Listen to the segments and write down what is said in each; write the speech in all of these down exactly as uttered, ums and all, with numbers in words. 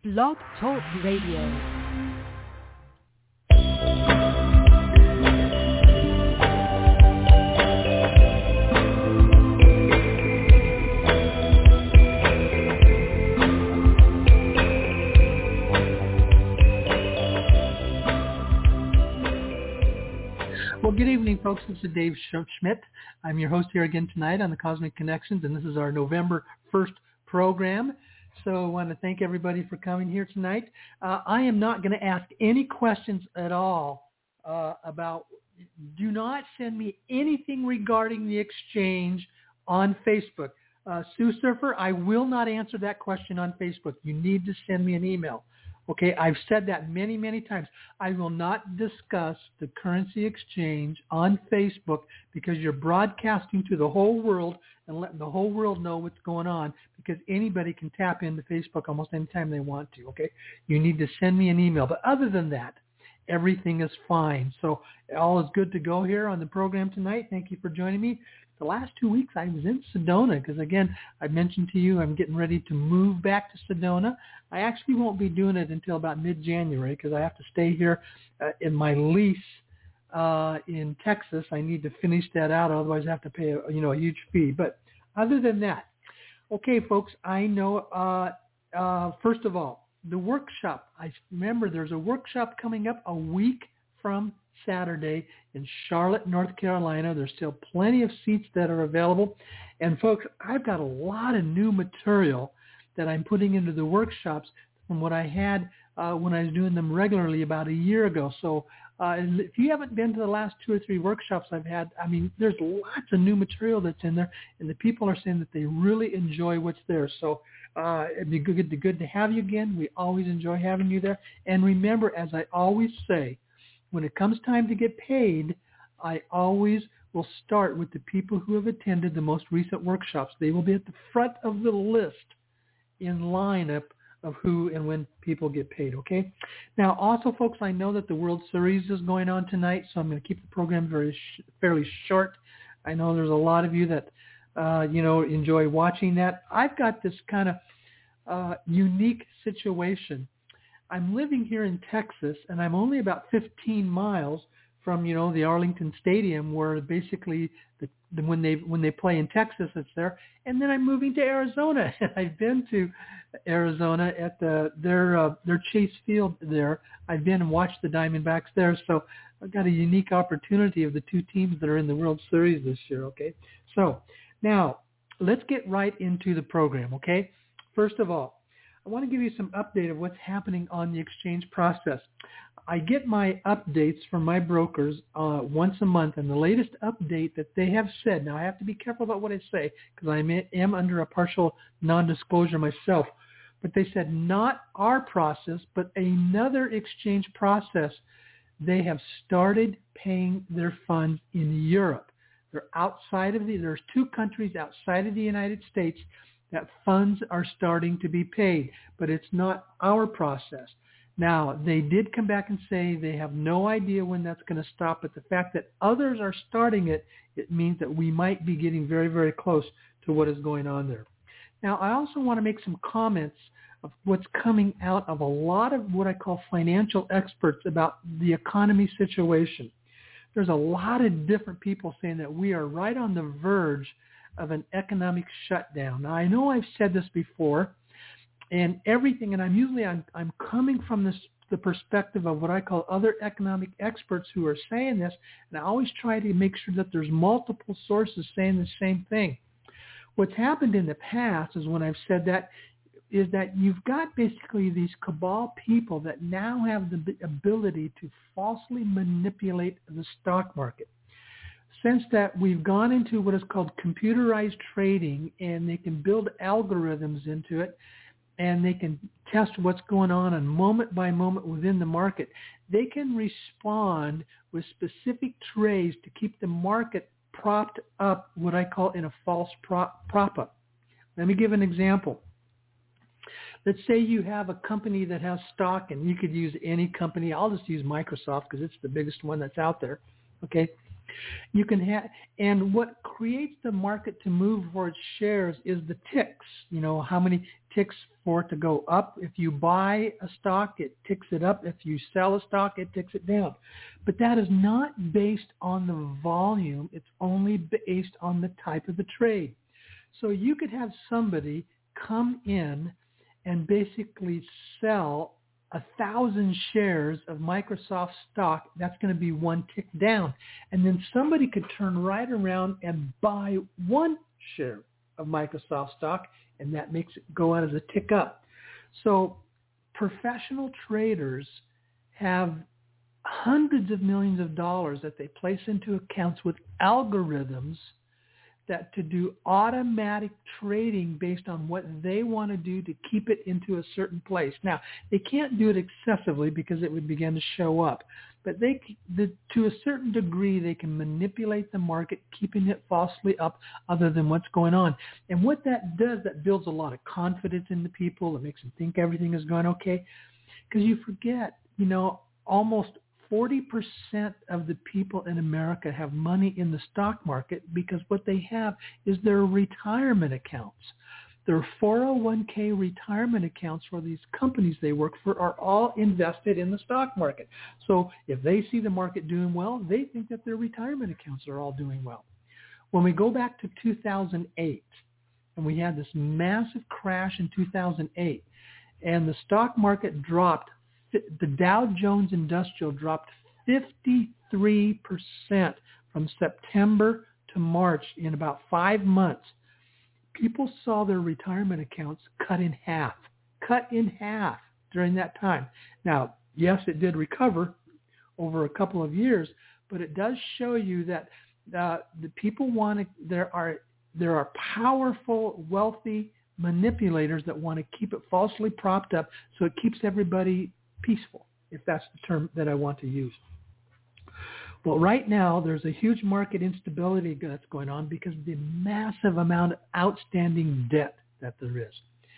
Blog Talk Radio. Well, good evening, folks. This is Dave Schmidt. I'm your host here again tonight on the Cosmic Connections, and this is our November first program. So I want to thank everybody for coming here tonight. Uh, I am not going to ask any questions at all uh, about, do not send me anything regarding the exchange on Facebook. Uh, Sue Surfer, I will not answer that question on Facebook. You need to send me an email. Okay, I've said that many, many times. I will not discuss the currency exchange on Facebook because you're broadcasting to the whole world and letting the whole world know what's going on, because anybody can tap into Facebook almost anytime they want to, okay? You need to send me an email. But other than that, everything is fine. So all is good to go here on the program tonight. Thank you for joining me. The last two weeks I was in Sedona because, again, I mentioned to you I'm getting ready to move back to Sedona. I actually won't be doing it until about mid-January because I have to stay here uh, in my lease uh, in Texas. I need to finish that out, otherwise I have to pay a, you know, a huge fee. But other than that, okay, folks, I know, uh, uh, first of all, the workshop. I remember there's a workshop coming up a week from Saturday in Charlotte, North Carolina. There's still plenty of seats that are available. And folks, I've got a lot of new material that I'm putting into the workshops from what I had uh, when I was doing them regularly about a year ago. So uh, if you haven't been to the last two or three workshops I've had, I mean, there's lots of new material that's in there, and the people are saying that they really enjoy what's there. So uh, it'd be good to, good to have you again. We always enjoy having you there. And remember, as I always say, when it comes time to get paid, I always will start with the people who have attended the most recent workshops. They will be at the front of the list in lineup of who and when people get paid, okay? Now, also, folks, I know that the World Series is going on tonight, so I'm going to keep the program very sh- fairly short. I know there's a lot of you that, uh, you know, enjoy watching that. I've got this kind of uh, unique situation. I'm living here in Texas, and I'm only about fifteen miles from, you know, the Arlington Stadium, where basically the, the, when they when they play in Texas, it's there. And then I'm moving to Arizona, and I've been to Arizona at the their uh, their Chase Field there. I've been and watched the Diamondbacks there, so I've got a unique opportunity of the two teams that are in the World Series this year. Okay, so now let's get right into the program. Okay, first of all, I want to give you some update of what's happening on the exchange process. I get my updates from my brokers uh, once a month, and the latest update that they have said, now I have to be careful about what I say because I am under a partial non-disclosure myself, but they said not our process, but another exchange process. They have started paying their funds in Europe. They're outside of the, there's two countries outside of the United States that funds are starting to be paid, but it's not our process. Now, they did come back and say they have no idea when that's going to stop, but the fact that others are starting it, it means that we might be getting very, very close to what is going on there. Now, I also want to make some comments of what's coming out of a lot of what I call financial experts about the economy situation. There's a lot of different people saying that we are right on the verge of an economic shutdown. Now, I know I've said this before, and everything, and I'm usually I'm, I'm coming from this the perspective of what I call other economic experts who are saying this, and I always try to make sure that there's multiple sources saying the same thing. What's happened in the past is when I've said that is that you've got basically these cabal people that now have the ability to falsely manipulate the stock market. Since that we've gone into what is called computerized trading, and they can build algorithms into it, and they can test what's going on on moment by moment within the market. They can respond with specific trades to keep the market propped up, what I call in a false prop, prop up. Let me give an example. Let's say you have a company that has stock, and you could use any company. I'll just use Microsoft because it's the biggest one that's out there, okay? You can have, and what creates the market to move towards shares is the ticks. You know, how many ticks for it to go up. If you buy a stock, it ticks it up. If you sell a stock, it ticks it down. But that is not based on the volume. It's only based on the type of the trade. So you could have somebody come in and basically sell a thousand shares of Microsoft stock. That's going to be one tick down. And then somebody could turn right around and buy one share of Microsoft stock, and that makes it go out as a tick up. So professional traders have hundreds of millions of dollars that they place into accounts with algorithms that to do automatic trading based on what they want to do to keep it into a certain place. Now, they can't do it excessively because it would begin to show up. But they, the, to a certain degree, they can manipulate the market, keeping it falsely up other than what's going on. And what that does, that builds a lot of confidence in the people. It makes them think everything is going okay. Because you forget, you know, almost forty percent of the people in America have money in the stock market because what they have is their retirement accounts. Their four oh one k retirement accounts for these companies they work for are all invested in the stock market. So if they see the market doing well, they think that their retirement accounts are all doing well. When we go back to two thousand eight, and we had this massive crash in two thousand eight, and the stock market dropped, the Dow Jones Industrial dropped fifty-three percent from September to March in about five months. People saw their retirement accounts cut in half, cut in half during that time. Now, yes, it did recover over a couple of years, but it does show you that uh, the people want to, there are, there are powerful, wealthy manipulators that want to keep it falsely propped up so it keeps everybody peaceful, if that's the term that I want to use. Well, right now, there's a huge market instability that's going on because of the massive amount of outstanding debt that there is.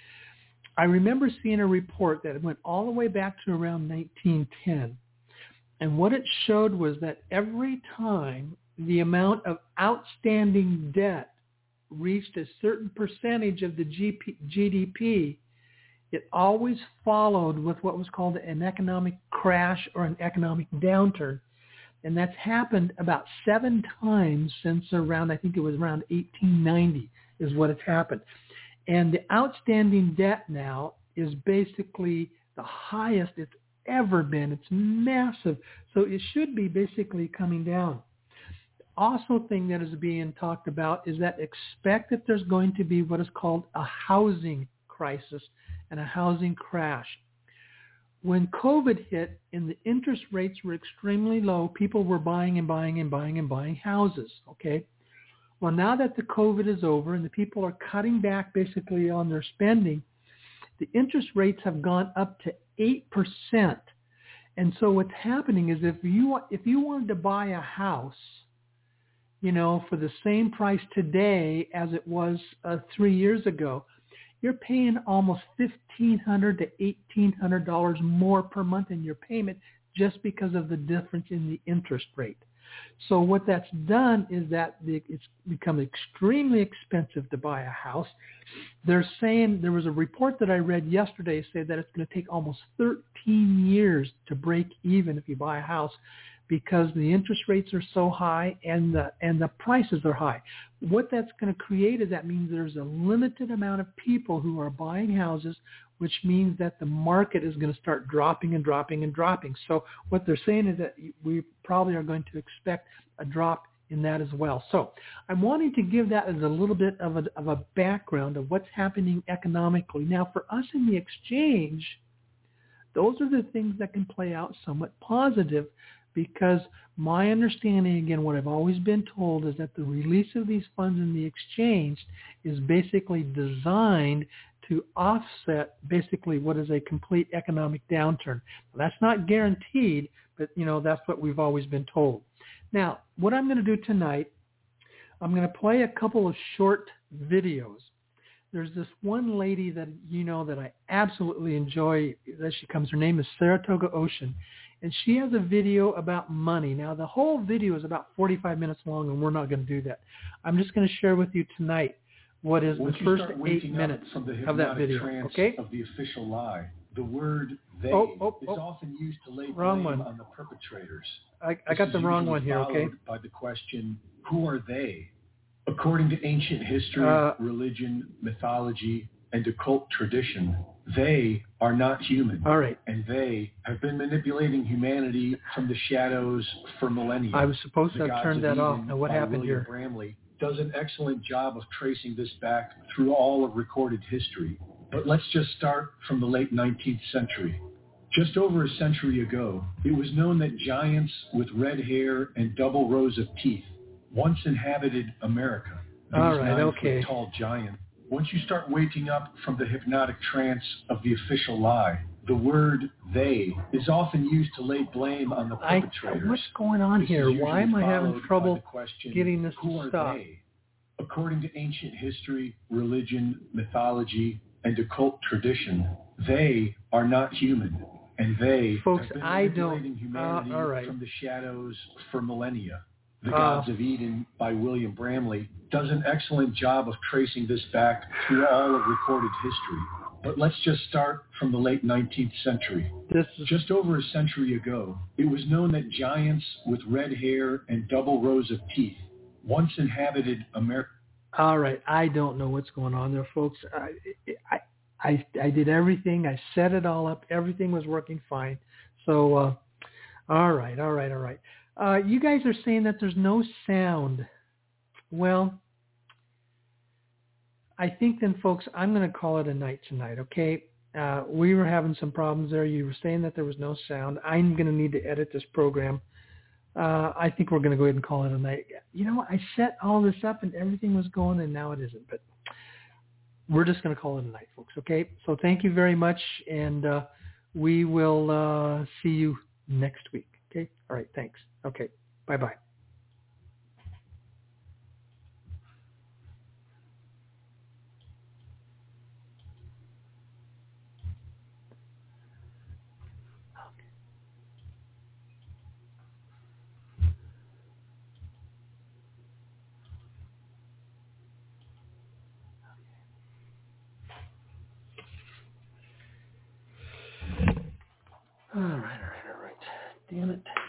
I remember seeing a report that went all the way back to around nineteen ten, and what it showed was that every time the amount of outstanding debt reached a certain percentage of the G D P, it always followed with what was called an economic crash or an economic downturn. And that's happened about seven times since around, I think it was around eighteen ninety is what it's happened. And the outstanding debt now is basically the highest it's ever been. It's massive. So it should be basically coming down. Also thing that is being talked about is that expect that there's going to be what is called a housing crisis and a housing crash. When COVID hit and the interest rates were extremely low, people were buying and buying and buying and buying houses, okay? Well, now that the COVID is over and the people are cutting back basically on their spending, the interest rates have gone up to eight percent. And so what's happening is if you if you wanted to buy a house, you know, for the same price today as it was uh, three years ago, you're paying almost fifteen hundred dollars to eighteen hundred dollars more per month in your payment just because of the difference in the interest rate. So what that's done is that it's become extremely expensive to buy a house. They're saying, there was a report that I read yesterday say that it's going to take almost thirteen years to break even if you buy a house because the interest rates are so high and the and the prices are high. What that's going to create is that means there's a limited amount of people who are buying houses, which means that the market is going to start dropping and dropping and dropping. So what they're saying is that we probably are going to expect a drop in that as well. So I'm wanting to give that as a little bit of a, of a background of what's happening economically. Now, for us in the exchange, those are the things that can play out somewhat positive because my understanding, again, what I've always been told is that the release of these funds in the exchange is basically designed to offset basically what is a complete economic downturn. Now, that's not guaranteed, but, you know, that's what we've always been told. Now, what I'm going to do tonight, I'm going to play a couple of short videos. There's this one lady that, you know, that I absolutely enjoy. That she comes, her name is Saratoga Ocean. and she has a video about money. Now, the whole video is about forty-five minutes long, and we're not going to do that. I'm just going to share with you tonight what is Once the first eight up minutes from the of that hypnotic video. trance Okay? of the official lie, the word they Oh, oh, is oh. often used to lay Wrong blame one. on the perpetrators. I, I This got is the wrong usually one here. Okay? followed by the question, who are they? According to ancient history, Uh, religion, mythology, and occult tradition, they are not human. All right. And they have been manipulating humanity from the shadows for millennia. I was supposed The to have Gods turned of that Eden off. Now, what by happened William here? Bramley does an excellent job of tracing this back through all of recorded history. But let's just start from the late nineteenth century. Just over a century ago, it was known that giants with red hair and double rows of teeth once inhabited America. These All right, nine-foot okay. tall giants. Once you start waking up from the hypnotic trance of the official lie, the word they is often used to lay blame on the I, perpetrators. what's going on This here? is Why am usually I having followed by trouble the question, getting this who to are stop? they? According to ancient history, religion, mythology, and occult tradition, they are not human, and they Folks, have been I don't- manipulating humanity uh, all right. from the shadows for millennia. The Uh, Gods of Eden by William Bramley does an excellent job of tracing this back through all of recorded history. But let's just start from the late nineteenth century. This is Just over a century ago, it was known that giants with red hair and double rows of teeth once inhabited America. all right. I don't know what's going on there, folks. I, I, I, I did everything. I set it all up. Everything was working fine. So, uh, all right, all right, all right. Uh, you guys are saying that there's no sound. Well, I think then, folks, I'm going to call it a night tonight, okay? Uh, we were having some problems there. You were saying that there was no sound. I'm going to need to edit this program. Uh, I think we're going to go ahead and call it a night. You know, I set all this up and everything was going, and now it isn't. But we're just going to call it a night, folks, okay? So thank you very much, and uh, we will uh, see you next week, okay? All right, thanks. Okay, bye-bye. All right, all right, all right. Damn it.